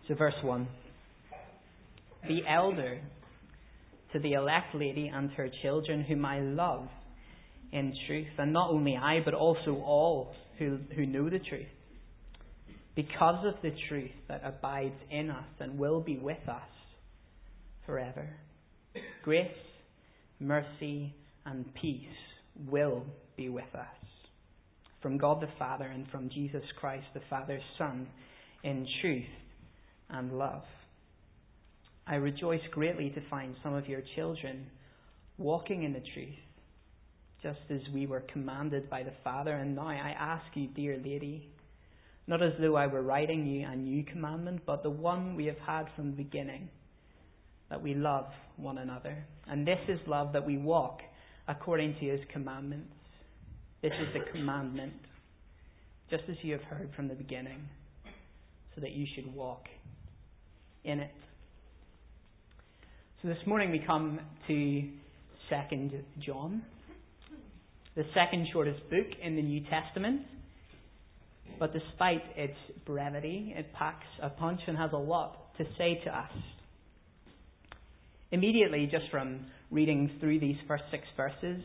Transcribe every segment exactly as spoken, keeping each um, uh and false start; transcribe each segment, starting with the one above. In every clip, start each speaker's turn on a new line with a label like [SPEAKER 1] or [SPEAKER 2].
[SPEAKER 1] So verse one. The elder to the elect lady and her children whom I love in truth, and not only I, but also all who, who know the truth, because of the truth that abides in us and will be with us forever. Grace, mercy, and peace will be with us from God the Father and from Jesus Christ, the Father's Son, in truth and love. I rejoice greatly to find some of your children walking in the truth, just as we were commanded by the Father. And now I ask you, dear lady, not as though I were writing you a new commandment, but the one we have had from the beginning, that we love one another. And this is love, that we walk according to his commandments. This is the commandment, just as you have heard from the beginning, so that you should walk in it. So this morning we come to Second John, the second shortest book in the New Testament. But despite its brevity, it packs a punch and has a lot to say to us. Immediately, just from reading through these first six verses,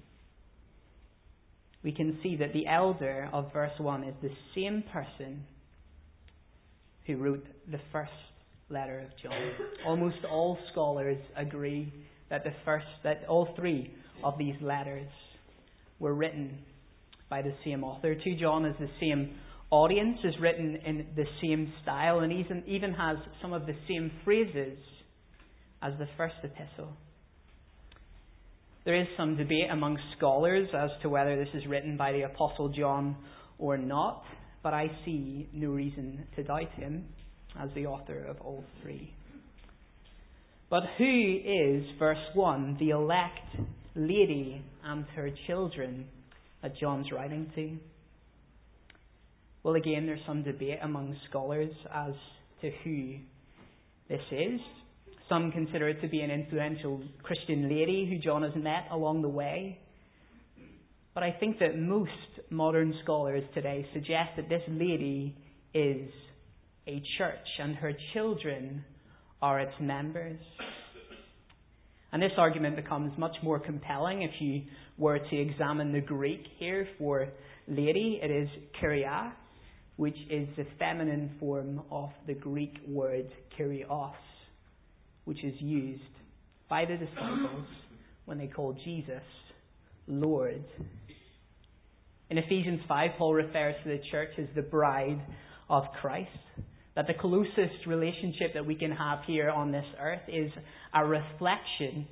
[SPEAKER 1] we can see that the elder of verse one is the same person who wrote the first letter of John. Almost all scholars agree that the first, that all three of these letters were written by the same author. To John is the same audience, is written in the same style, and even even has some of the same phrases as the first epistle. There is some debate among scholars as to whether this is written by the Apostle John or not, but I see no reason to doubt him as the author of all three. But who is, verse one, the elect lady and her children that John's writing to? Well, again, there's some debate among scholars as to who this is. Some consider it to be an influential Christian lady who John has met along the way. But I think that most modern scholars today suggest that this lady is a church and her children are its members. And this argument becomes much more compelling if you were to examine the Greek here for lady. It is kyria, which is the feminine form of the Greek word kyrios, which is used by the disciples when they call Jesus Lord. In Ephesians five, Paul refers to the church as the bride of Christ. That the closest relationship that we can have here on this earth is a reflection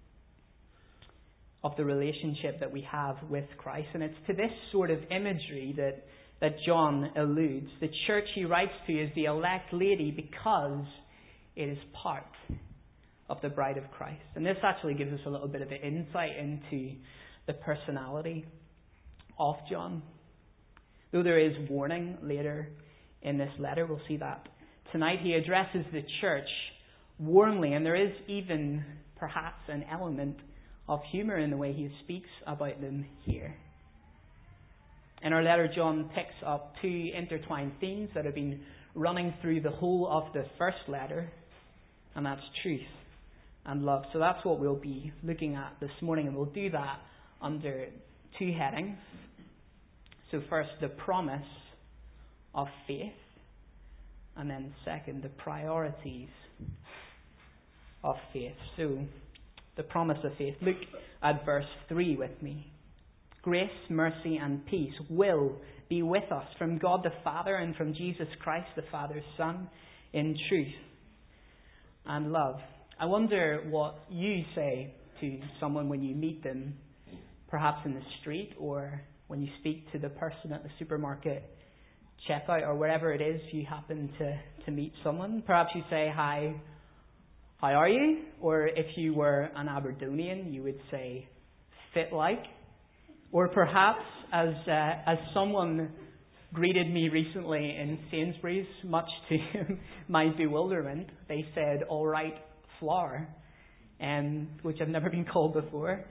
[SPEAKER 1] of the relationship that we have with Christ. And it's to this sort of imagery that, that John alludes. The church he writes to is the elect lady because it is part of the bride of Christ. And this actually gives us a little bit of an insight into the personality of John. Though there is warning later in this letter, we'll see that tonight, he addresses the church warmly, and there is even perhaps an element of humour in the way he speaks about them here. In our letter, John picks up two intertwined themes that have been running through the whole of the first letter, and that's truth and love. So that's what we'll be looking at this morning, and we'll do that under two headings. So first, the promise of faith, and then second, the priorities of faith. So, the promise of faith. Look at verse three with me. Grace, mercy, and peace will be with us from God the Father and from Jesus Christ, the Father's Son, in truth and love. I wonder what you say to someone when you meet them, perhaps in the street, or when you speak to the person at the supermarket checkout, or wherever it is you happen to, to meet someone. Perhaps you say, hi, how are you? Or if you were an Aberdonian, you would say, fit like. Or perhaps, as uh, as someone greeted me recently in Sainsbury's, much to my bewilderment, they said, all right, flower, um, which I've never been called before.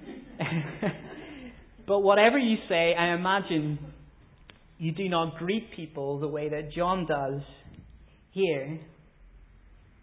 [SPEAKER 1] But whatever you say, I imagine you do not greet people the way that John does here.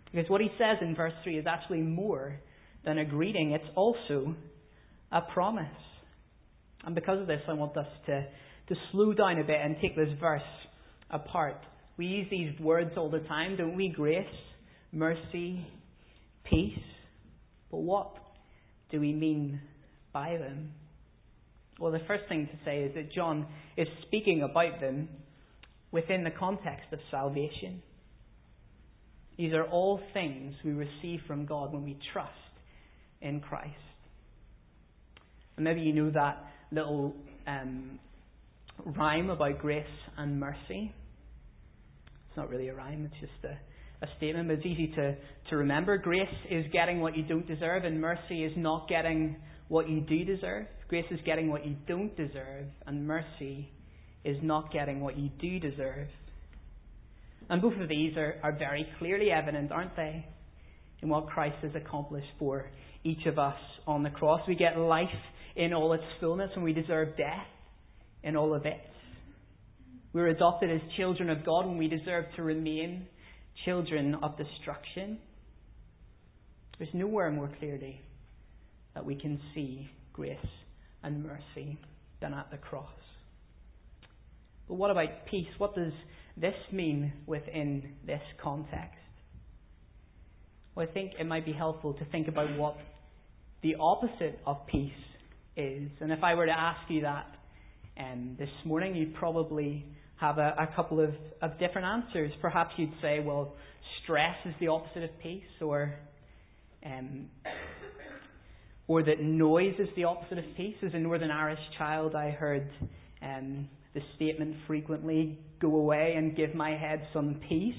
[SPEAKER 1] Because what he says in verse three is actually more than a greeting. It's also a promise. And because of this, I want us to, to slow down a bit and take this verse apart. We use these words all the time, don't we? Grace, mercy, peace. But what do we mean by them? Well, the first thing to say is that John is speaking about them within the context of salvation. These are all things we receive from God when we trust in Christ. And maybe you know that little um, rhyme about grace and mercy. It's not really a rhyme, it's just a, a statement, but it's easy to, to remember. Grace is getting what you don't deserve, and mercy is not getting what you do deserve. Grace is getting what you don't deserve, and mercy is not getting what you do deserve. And both of these are, are very clearly evident, aren't they, in what Christ has accomplished for each of us on the cross. We get life in all its fullness when we deserve death in all of it. We're adopted as children of God when we deserve to remain children of destruction. There's nowhere more clearly that we can see grace and mercy than at the cross. But what about peace? What does this mean within this context? Well, I think it might be helpful to think about what the opposite of peace is. And if I were to ask you that um, this morning, you'd probably have a, a couple of, of different answers. Perhaps you'd say, well, stress is the opposite of peace, or um, or that noise is the opposite of peace. As a Northern Irish child, I heard um, the statement frequently, go away and give my head some peace.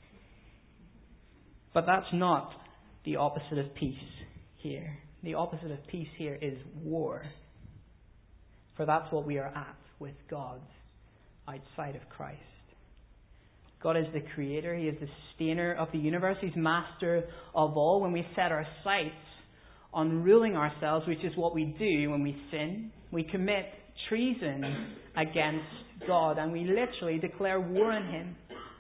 [SPEAKER 1] But that's not the opposite of peace here. The opposite of peace here is war. For that's what we are at with God outside of Christ. God is the creator. He is the sustainer of the universe. He's master of all. When we set our sights on ruling ourselves, which is what we do when we sin, we commit treason against God, and we literally declare war on Him.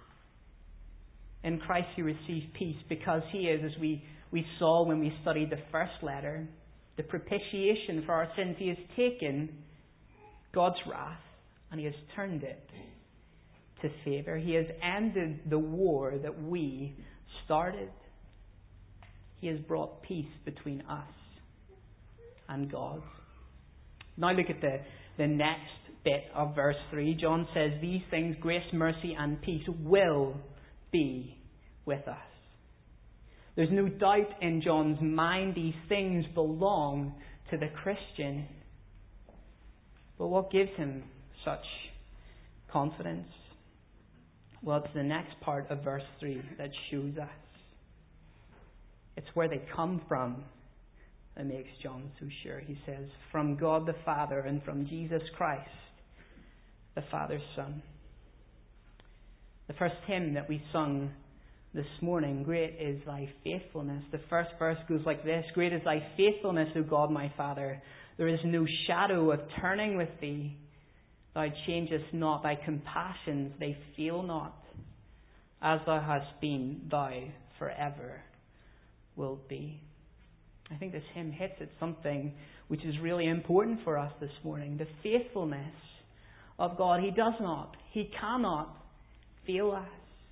[SPEAKER 1] In Christ you receive peace because He is, as we, we saw when we studied the first letter, the propitiation for our sins. He has taken God's wrath and He has turned it to favour. He has ended the war that we started. He has brought peace between us and God. Now look at the, the next bit of verse three. John says, these things, grace, mercy and peace, will be with us. There's no doubt in John's mind these things belong to the Christian. But what gives him such confidence? Well, it's the next part of verse three that shows us. It's where they come from that makes John so sure. He says, from God the Father and from Jesus Christ, the Father's Son. The first hymn that we sung this morning, Great is Thy Faithfulness. The first verse goes like this, Great is Thy faithfulness, O God my Father. There is no shadow of turning with Thee. Thou changest not, Thy compassions, they fail not. As Thou hast been, Thou forever wilt be. I think this hymn hits at something which is really important for us this morning. The faithfulness of God. He does not, He cannot fail us.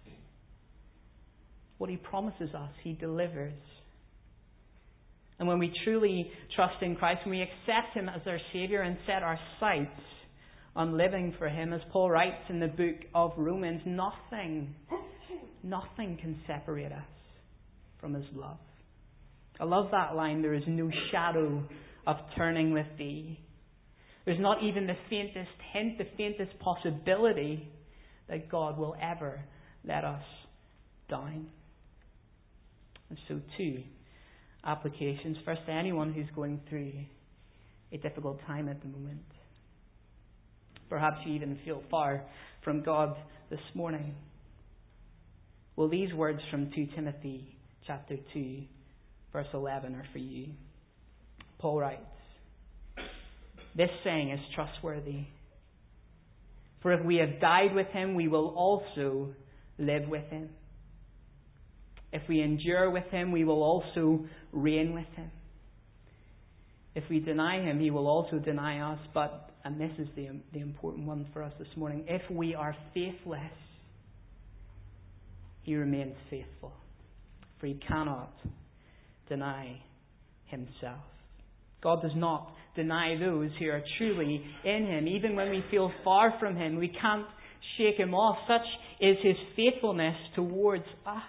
[SPEAKER 1] What He promises us, He delivers. And when we truly trust in Christ, when we accept Him as our Saviour and set our sights on living for Him, as Paul writes in the book of Romans, nothing, nothing can separate us from His love. I love that line, there is no shadow of turning with Thee. There's not even the faintest hint, the faintest possibility that God will ever let us down. And so two applications. First, to anyone who's going through a difficult time at the moment. Perhaps you even feel far from God this morning. Well, these words from Second Timothy chapter two, verse eleven are for you. Paul writes, this saying is trustworthy. For if we have died with Him, we will also live with Him. If we endure with him, we will also reign with him. If we deny him, he will also deny us. But, and this is the, the important one for us this morning, if we are faithless, he remains faithful. For he cannot deny himself. God does not deny those who are truly in him. Even when we feel far from him, we can't shake him off. Such is his faithfulness towards us.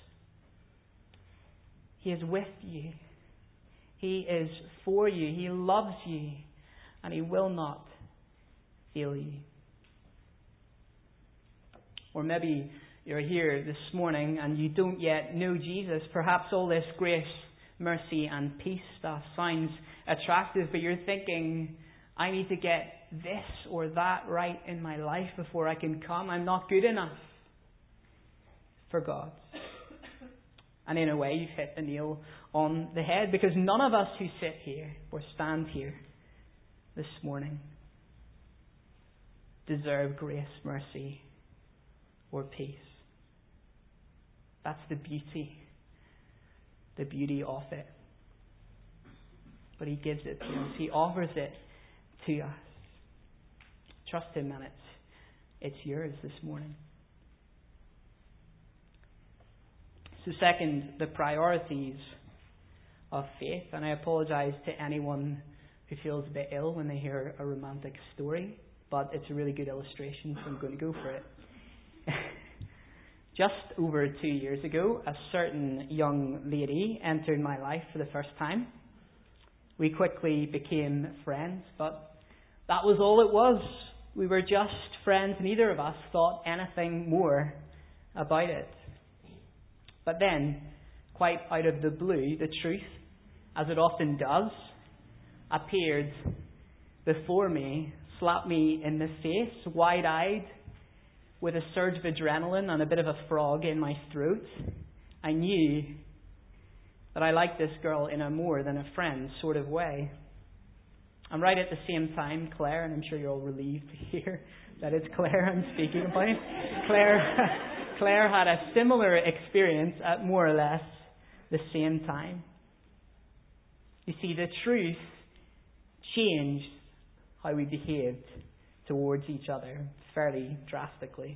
[SPEAKER 1] He is with you. He is for you. He loves you. And he will not fail you. Or maybe you're here this morning and you don't yet know Jesus. Perhaps all this grace, mercy and peace stuff sounds attractive, but you're thinking, I need to get this or that right in my life before I can come. I'm not good enough for God. And in a way, you've hit the nail on the head, because none of us who sit here or stand here this morning deserve grace, mercy, or peace. That's the beauty, the beauty of it. But he gives it to us. He offers it to us. Trust him, and it's, it's yours this morning. So second, the priorities of faith. And I apologise to anyone who feels a bit ill when they hear a romantic story, but it's a really good illustration, so I'm going to go for it. Just over two years ago, a certain young lady entered my life for the first time. We quickly became friends, but that was all it was. We were just friends. Neither of us thought anything more about it. But then, quite out of the blue, the truth, as it often does, appeared before me, slapped me in the face, wide-eyed, with a surge of adrenaline and a bit of a frog in my throat. I knew that I liked this girl in a more than a friend sort of way. And right at the same time, Claire, and I'm sure you're all relieved to hear that it's Claire I'm speaking about, Claire... Claire had a similar experience at more or less the same time. You see, the truth changed how we behaved towards each other fairly drastically.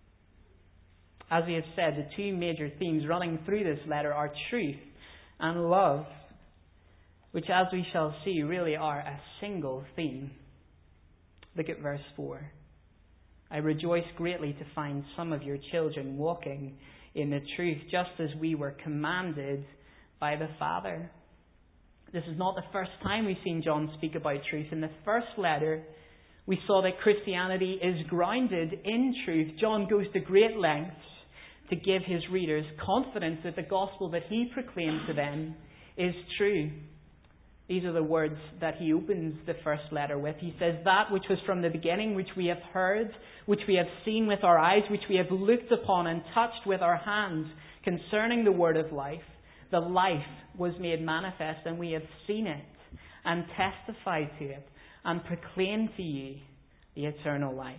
[SPEAKER 1] As we have said, the two major themes running through this letter are truth and love, which, as we shall see, really are a single theme. Look at verse four. I rejoice greatly to find some of your children walking in the truth, just as we were commanded by the Father. This is not the first time we've seen John speak about truth. In the first letter, we saw that Christianity is grounded in truth. John goes to great lengths to give his readers confidence that the gospel that he proclaimed to them is true. These are the words that he opens the first letter with. He says, that which was from the beginning, which we have heard, which we have seen with our eyes, which we have looked upon and touched with our hands, concerning the word of life. The life was made manifest, and we have seen it, and testified to it, and proclaimed to you the eternal life.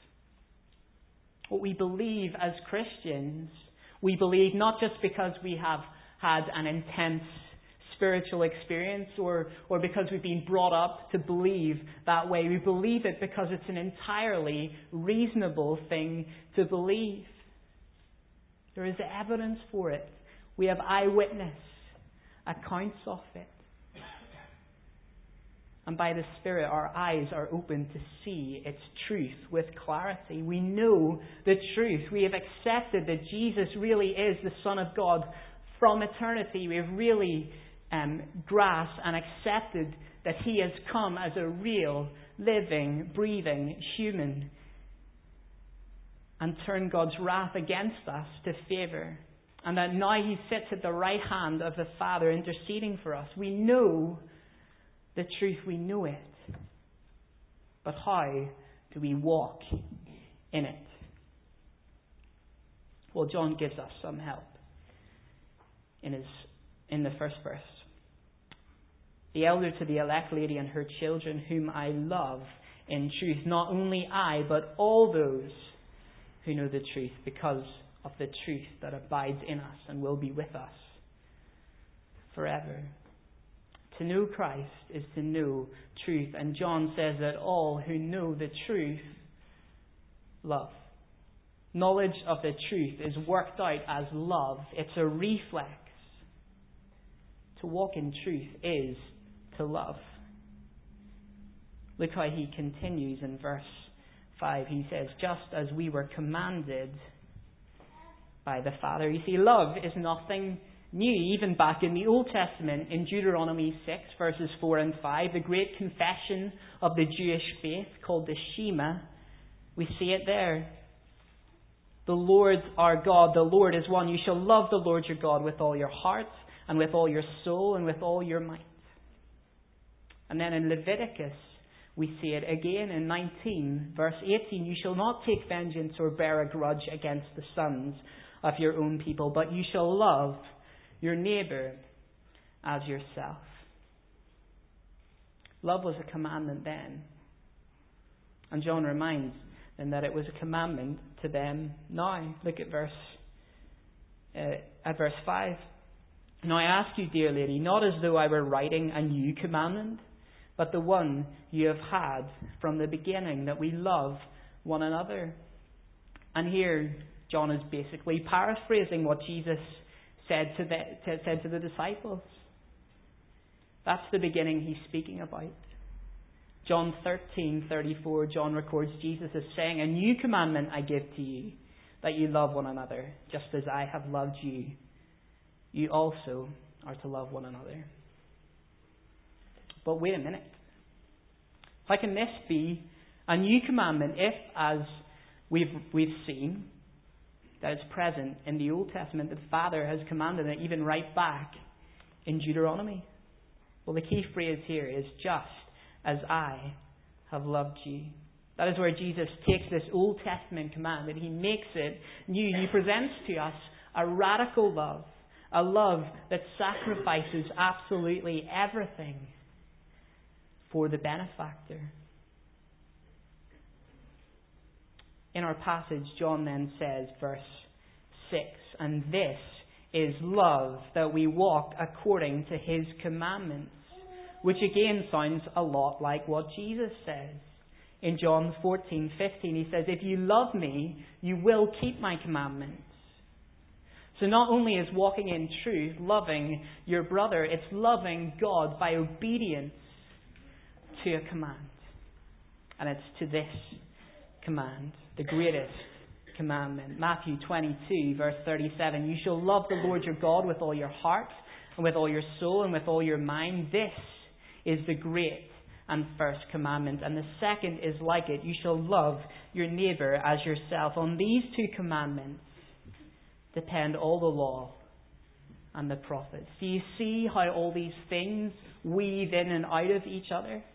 [SPEAKER 1] What we believe as Christians, we believe not just because we have had an intense spiritual experience or, or because we've been brought up to believe that way. We believe it because it's an entirely reasonable thing to believe. There is evidence for it. We have eyewitness accounts of it. And by the Spirit, our eyes are open to see its truth with clarity. We know the truth. We have accepted that Jesus really is the Son of God from eternity. We have really um, grasped and accepted that He has come as a real, living, breathing human and turned God's wrath against us to favour. And that now He sits at the right hand of the Father interceding for us. We know the truth, we know it. But how do we walk in it? Well, John gives us some help in his in the first verse. The elder to the elect lady and her children, whom I love in truth, not only I, but all those who know the truth, because of the truth that abides in us and will be with us forever. To know Christ is to know truth. And John says that all who know the truth love. Knowledge of the truth is worked out as love. It's a reflex. To walk in truth is to love. Look how he continues in verse five. He says, just as we were commanded by the Father. You see, love is nothing new. Even back in the Old Testament, in Deuteronomy six, verses four and five, the great confession of the Jewish faith called the Shema, we see it there. The Lord our God, the Lord is one. You shall love the Lord your God with all your heart and with all your soul and with all your might. And then in Leviticus, we see it again in nineteen, verse eighteen. You shall not take vengeance or bear a grudge against the sons of your own people, but you shall love your neighbour as yourself. Love was a commandment then. And John reminds them that it was a commandment to them now. Look at verse uh, at verse five. Now I ask you, dear lady, not as though I were writing a new commandment, but the one you have had from the beginning, that we love one another. And here John is basically paraphrasing what Jesus said to the, to, said to the disciples. That's the beginning he's speaking about. John thirteen thirty-four, John records Jesus as saying, a new commandment I give to you, that you love one another, just as I have loved you. You also are to love one another. But wait a minute. How can this be a new commandment if, as we've we've seen, that is present in the Old Testament, the Father has commanded it even right back in Deuteronomy? Well, the key phrase here is just as I have loved you. That is where Jesus takes this Old Testament command and he makes it new. He presents to us a radical love, a love that sacrifices absolutely everything for the benefactor. In our passage, John then says, verse six, and this is love, that we walk according to his commandments. Which again sounds a lot like what Jesus says. In John fourteen fifteen, he says, if you love me, you will keep my commandments. So not only is walking in truth loving your brother, it's loving God by obedience to a command. And it's to this command, the greatest commandment. Matthew twenty-two, verse thirty-seven, you shall love the Lord your God with all your heart and with all your soul and with all your mind. This is the great and first commandment. And the second is like it. You shall love your neighbour as yourself. On these two commandments depend all the law and the prophets. Do you see how all these things weave in and out of each other?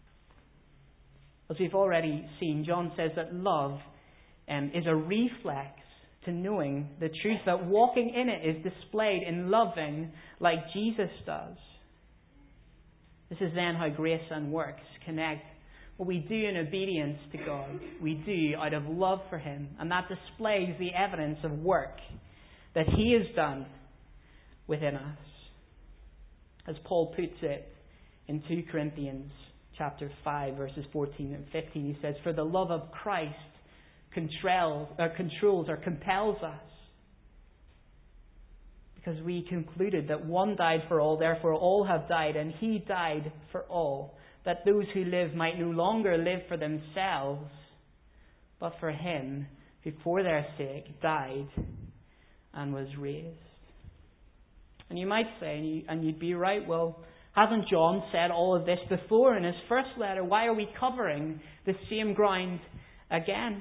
[SPEAKER 1] As we've already seen, John says that love um, is a reflex to knowing the truth, that walking in it is displayed in loving like Jesus does. This is then how grace and works connect. What we do in obedience to God, we do out of love for him. And that displays the evidence of work that he has done within us. As Paul puts it in two Corinthians chapter five, verses fourteen and fifteen, he says, for the love of Christ controls or, controls or compels us. Because we concluded that one died for all, therefore all have died, and he died for all, that those who live might no longer live for themselves, but for him who for their sake died and was raised. And you might say, and you'd be right, well, hasn't John said all of this before in his first letter? Why are we covering the same ground again?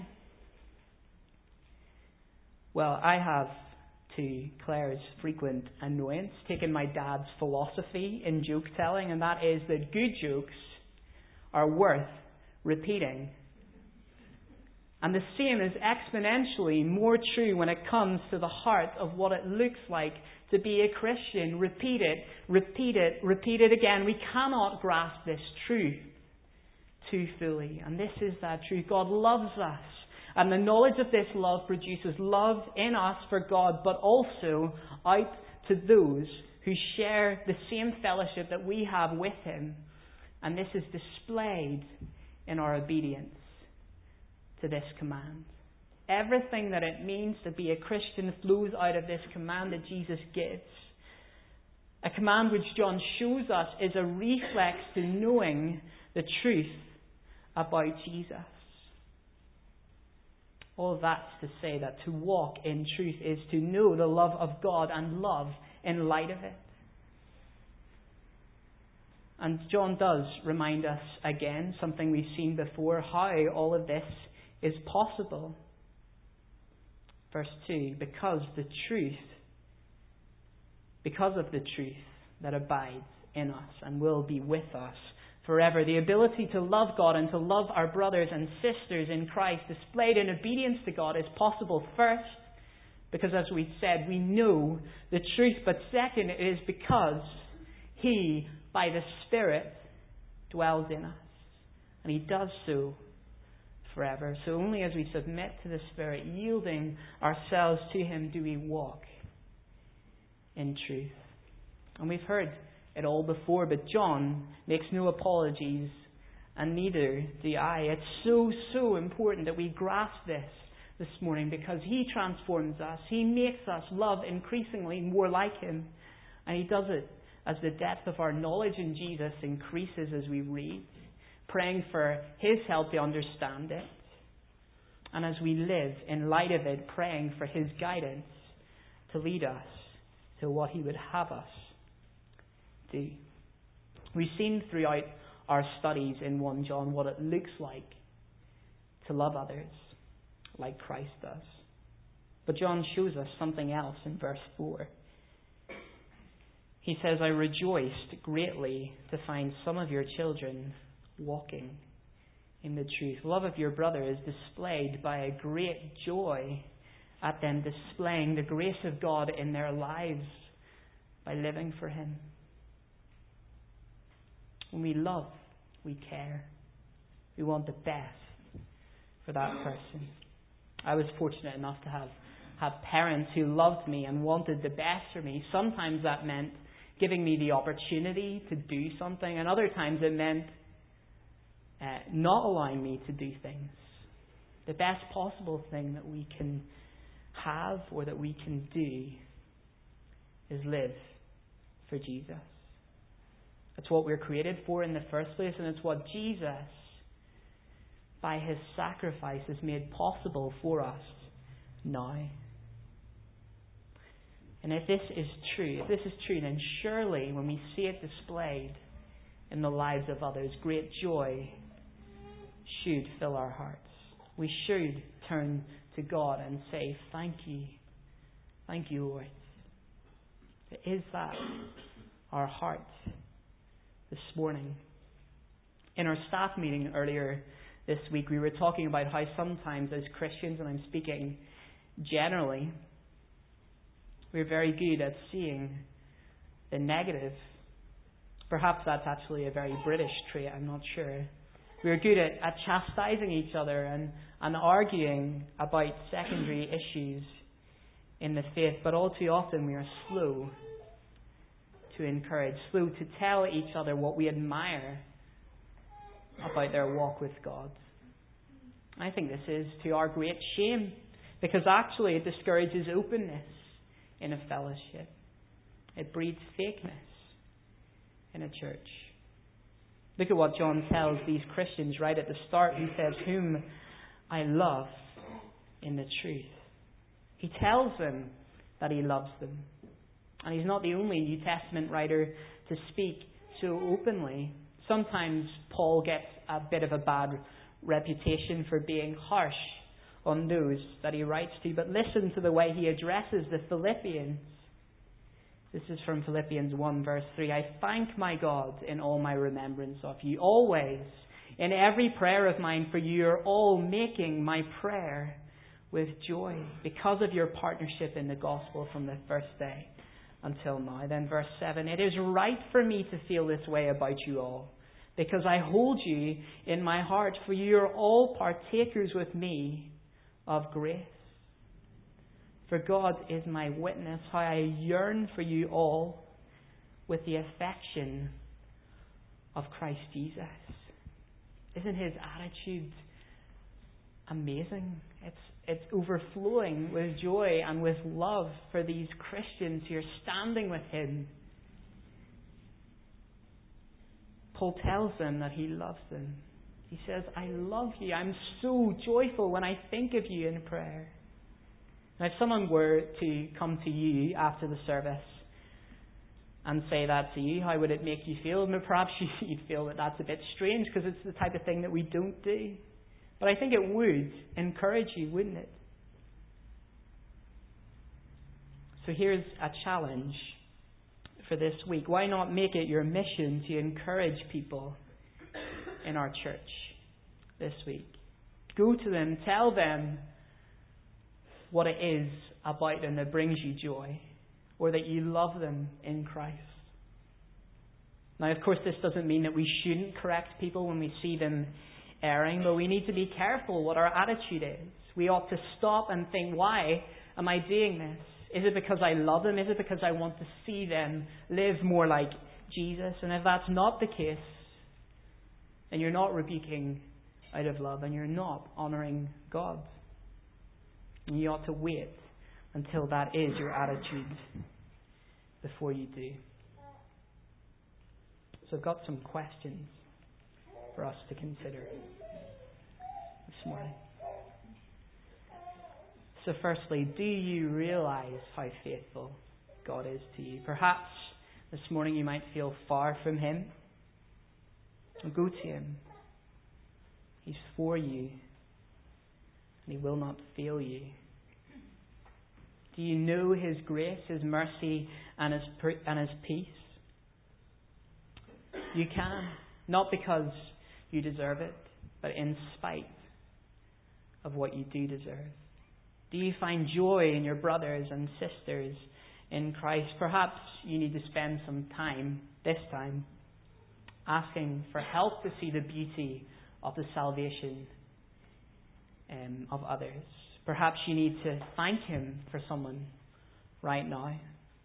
[SPEAKER 1] Well, I have, to Claire's frequent annoyance, taken my dad's philosophy in joke telling, and that is that good jokes are worth repeating. And the same is exponentially more true when it comes to the heart of what it looks like to be a Christian. Repeat it, repeat it, repeat it again. We cannot grasp this truth too fully. And this is that truth. God loves us And the knowledge of this love produces love in us for God, but also out to those who share the same fellowship that we have with Him. And this is displayed in our obedience to this command. Everything that it means to be a Christian flows out of this command that Jesus gives. A command which John shows us is a reflex to knowing the truth about Jesus. All that's to say that to walk in truth is to know the love of God and love in light of it. And John does remind us again, something we've seen before, how all of this is possible. Verse two, because the truth, because of the truth that abides in us and will be with us forever. The ability to love God and to love our brothers and sisters in Christ displayed in obedience to God is possible first, because as we said, we know the truth. But second, it is because He, by the Spirit, dwells in us. And He does so forever. So only as we submit to the Spirit, yielding ourselves to Him, do we walk in truth. And we've heard it all before, but John makes no apologies, and neither do I. It's so, so important that we grasp this this morning, because He transforms us. He makes us love increasingly more like Him. And He does it as the depth of our knowledge in Jesus increases as we read, praying for His help to understand it. And as we live in light of it, praying for His guidance to lead us to what He would have us do. We've seen throughout our studies in First John what it looks like to love others like Christ does. But John shows us something else in verse four. He says, I rejoiced greatly to find some of your children walking in the truth. Love of your brother is displayed by a great joy at them displaying the grace of God in their lives by living for Him. When we love, we care. We want the best for that person. I was fortunate enough to have, have parents who loved me and wanted the best for me. Sometimes that meant giving me the opportunity to do something, and other times it meant uh, not allowing me to do things. The best possible thing that we can have or that we can do is live for Jesus. It's what we're created for in the first place, and it's what Jesus, by His sacrifice, has made possible for us now. And if this is true, if this is true, then surely when we see it displayed in the lives of others, great joy should fill our hearts. We should turn to God and say, thank you. Thank you, Lord. Is that our heart this morning? In our staff meeting earlier this week, we were talking about how sometimes as Christians, and I'm speaking generally, we're very good at seeing the negative. Perhaps that's actually a very British trait, I'm not sure. We're good at, at chastising each other and, and arguing about secondary issues in the faith, but all too often we are slow to encourage, slow to tell each other what we admire about their walk with God. I think this is to our great shame, because actually it discourages openness in a fellowship. It breeds fakeness in a church. Look at what John tells these Christians right at the start. He says, whom I love in the truth. He tells them that he loves them. And he's not the only New Testament writer to speak so openly. Sometimes Paul gets a bit of a bad reputation for being harsh on those that he writes to. But listen to the way he addresses the Philippians. This is from Philippians one verse three. I thank my God in all my remembrance of you, always, in every prayer of mine for you, are all making my prayer with joy because of your partnership in the gospel from the first day until now. Then verse seven, it is right for me to feel this way about you all, because I hold you in my heart, for you are all partakers with me of grace. For God is my witness, how I yearn for you all with the affection of Christ Jesus. Isn't his attitude amazing? It's it's overflowing with joy and with love for these Christians who are standing with him. Paul tells them that he loves them. He says, I love you. I'm so joyful when I think of you in prayer. Now, if someone were to come to you after the service and say that to you, how would it make you feel? Perhaps you'd feel that that's a bit strange because it's the type of thing that we don't do. But I think it would encourage you, wouldn't it? So here's a challenge for this week. Why not make it your mission to encourage people in our church this week? Go to them, tell them what it is about them that brings you joy, or that you love them in Christ. Now, of course, this doesn't mean that we shouldn't correct people when we see them erring, but we need to be careful what our attitude is. We ought to stop and think, why am I doing this? Is it because I love them? Is it because I want to see them live more like Jesus? And if that's not the case, then you're not rebuking out of love and you're not honouring God. And you ought to wait until that is your attitude before you do. So I've got some questions for us to consider this morning. So firstly, do you realize how faithful God is to you? Perhaps this morning you might feel far from him. Go to him. He's for you, and he will not fail you. Do you know his grace, his mercy, and his and his peace? You can, not because you deserve it, but in spite of what you do deserve. Do you find joy in your brothers and sisters in Christ? Perhaps you need to spend some time, this time, asking for help to see the beauty of the salvation um, of others. Perhaps you need to thank him for someone right now.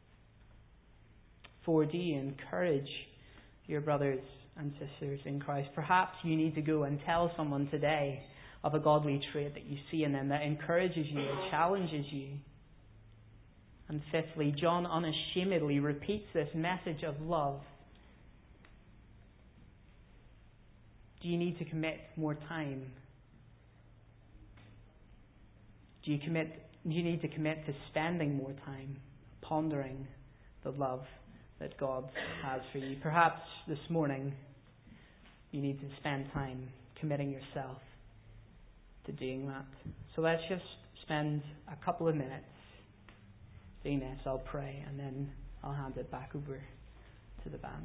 [SPEAKER 1] For do you encourage your brothers and sisters in Christ? Perhaps you need to go and tell someone today of a godly trait that you see in them that encourages you or challenges you. And fifthly, John unashamedly repeats this message of love. Do you need to commit more time? Do you commit? Do you need to commit to spending more time pondering the love that God has for you? Perhaps this morning you need to spend time committing yourself to doing that. So let's just spend a couple of minutes doing this. I'll pray and then I'll hand it back over to the band.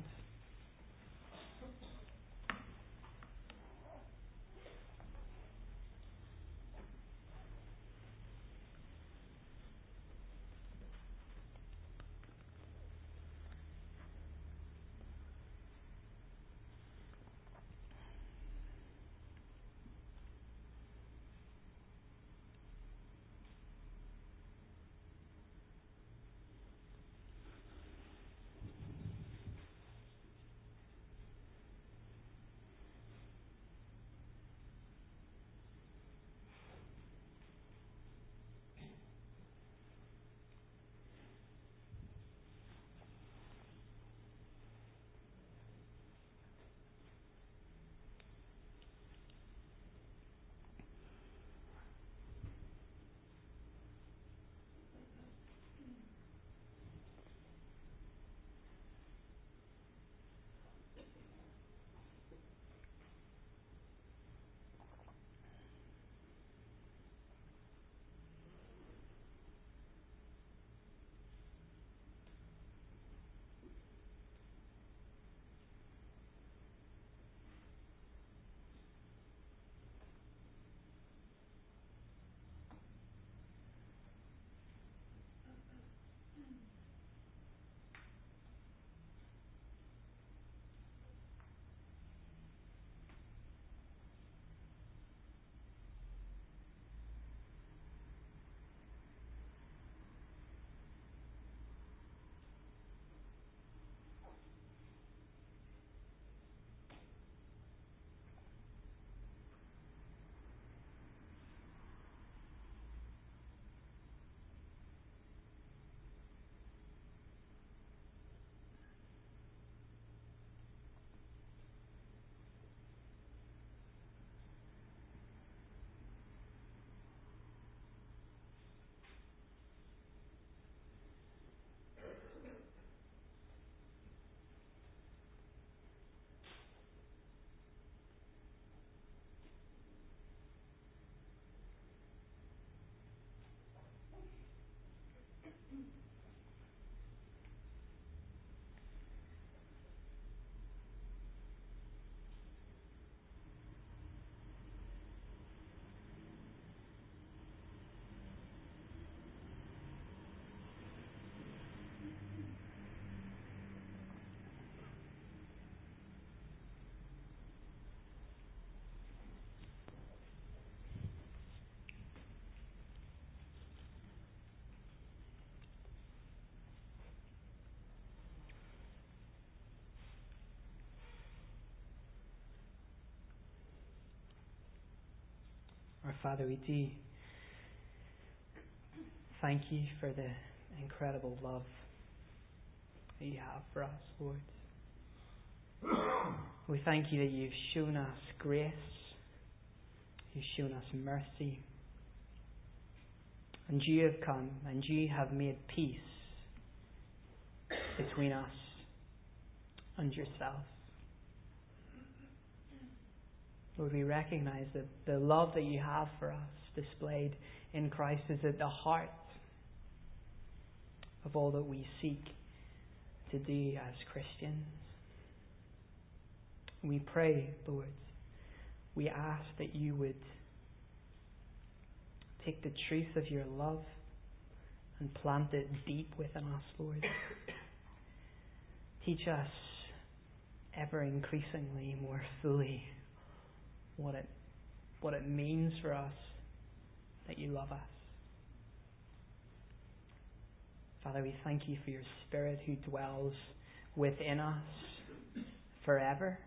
[SPEAKER 1] Our Father, we do thank you for the incredible love that you have for us, Lord. We thank you that you've shown us grace, you've shown us mercy, and you have come and you have made peace between us and yourself. Lord, we recognize that the love that you have for us displayed in Christ is at the heart of all that we seek to do as Christians. We pray, Lord, we ask that you would take the truth of your love and plant it deep within us, Lord. Teach us ever increasingly more fully what it what it means for us that you love us. Father, we thank you for your Spirit who dwells within us forever.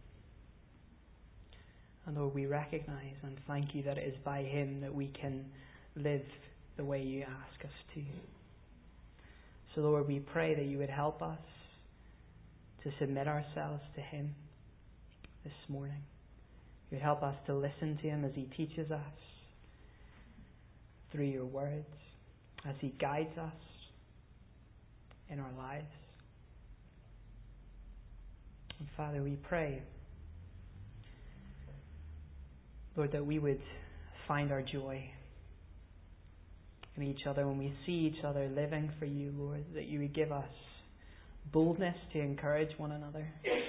[SPEAKER 1] And Lord, we recognize and thank you that it is by him that we can live the way you ask us to. So Lord, we pray that you would help us to submit ourselves to him this morning. You would help us to listen to him as he teaches us through your words, as he guides us in our lives. And Father, we pray, Lord, that we would find our joy in each other when we see each other living for you, Lord, that you would give us boldness to encourage one another.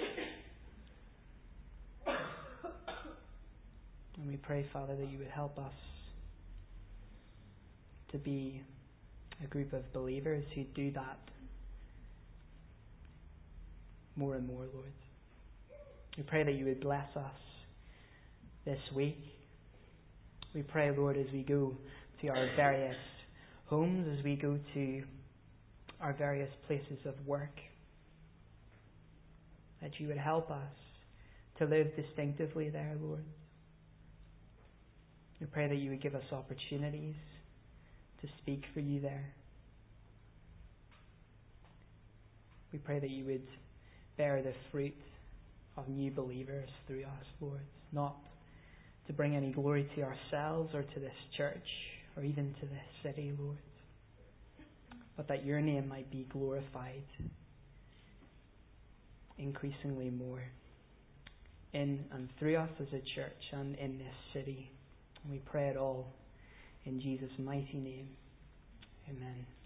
[SPEAKER 1] And we pray, Father, that you would help us to be a group of believers who do that more and more, Lord. We pray that you would bless us this week. We pray, Lord, as we go to our various homes, as we go to our various places of work, that you would help us to live distinctively there, Lord. We pray that you would give us opportunities to speak for you there. We pray that you would bear the fruit of new believers through us, Lord, not to bring any glory to ourselves or to this church or even to this city, Lord, but that your name might be glorified increasingly more in and through us as a church and in this city. And we pray it all in Jesus' mighty name. Amen.